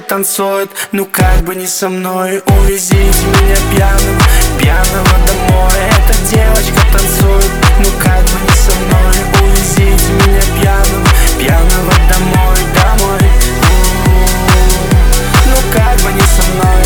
танцует, ну как бы не со мной. Увезите меня пьяным, пьяного домой. Эта девочка танцует, ну как бы не со мной. Увезите меня пьяным, пьяного домой, домой. Ну как бы не со мной.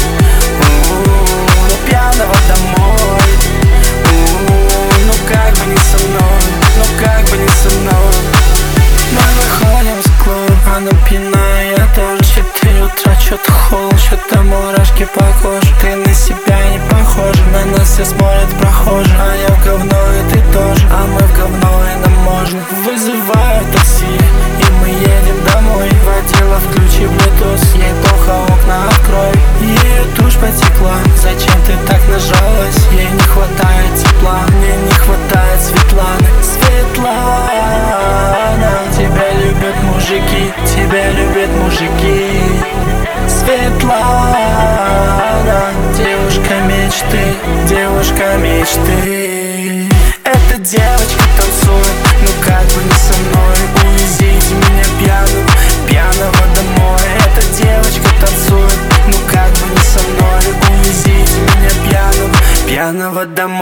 Ну пьяного домой. Ну как бы не со мной. Ну как бы не со мной. Мы выходим в клуб, она пьяная, я тоже. 4 утра, чё-то холод, чё-то мурашки по коже. Ты на себя не похожа, на нас все смотрят прохожие. А я в говно, и ты тоже, а мы в говно, и нам можно. Вызываю такси, и мы едем домой. Водила, включи Bluetooth, ей плохо, окна открой. Ее тушь потекла, зачем ты так нажалась? Ей не хватает тепла, мне не хватает Светланы. Светлана, тебя любят мужики, тебя любят мужики. Светлана, девушка мечты, девушка мечты. Эта девочка танцует, ну как бы не со мной. Увезите меня пьяным, пьяного домой. Эта девочка танцует, ну как бы не со мной. Увезите меня пьяным, пьяного домой.